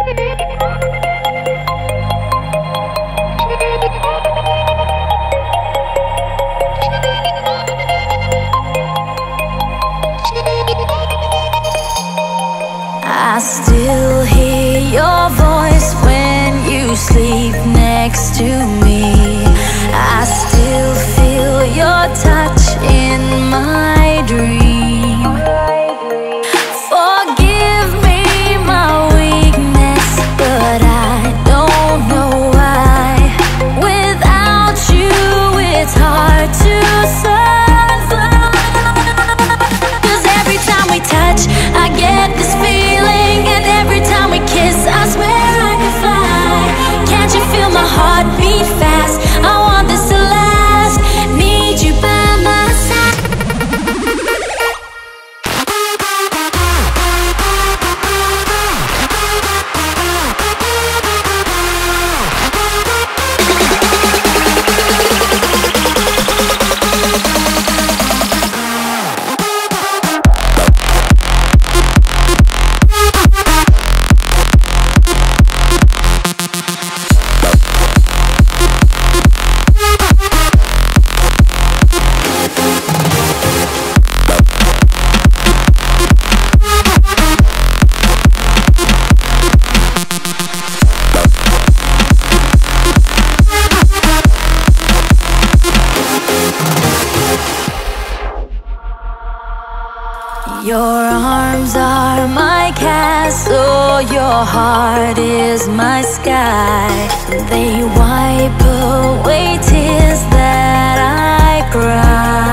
I still hear your voice when you sleep next to me. I still feel your touch in my dream. Forgive me my weakness, but I don't know why. Without you it's hard to survive. 'Cause every time we touch I get this feeling, and every time we kiss I swear I could fly. Can't you feel my heart beat fast? I want this to last. Need you by my side. Your arms are my castle, your heart is my sky. They wipe away tears that I cry.